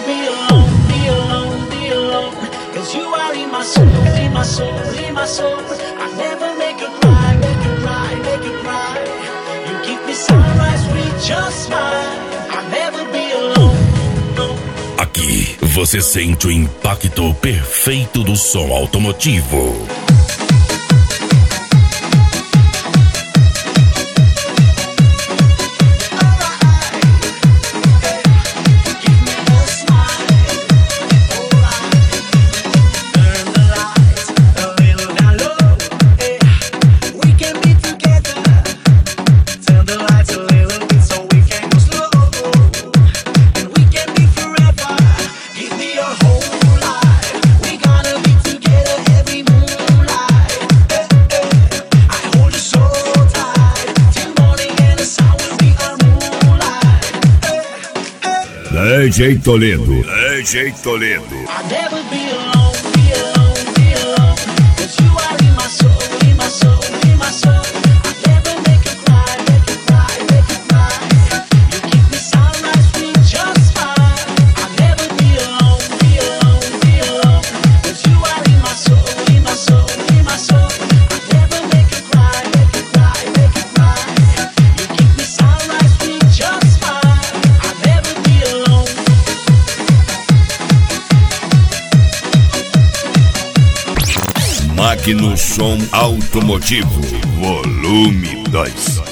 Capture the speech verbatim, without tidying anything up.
be alone, be alone, be alone. Cause you are in my soul, in my soul, in my soul. I never make you cry, make you cry, make you cry. You give me sunrise with your smile. I'll never be alone. Aqui você sente o impacto perfeito do som automotivo. D J Toledo, D J Toledo. I'll never be alone, be alone, be alone. Cause you are in my soul, in my soul, in my soul. I'll never make you cry, make you cry, make you cry. You give me sunrise with your smile. I'll never be alone, be alone, be alone. Cause you are in my soul, in my soul, in my soul. I'll never make you cry, make you cry, make you cry. You give me sunrise with your smile. I'll never be alone. Magno Som Automotivo, volume dois.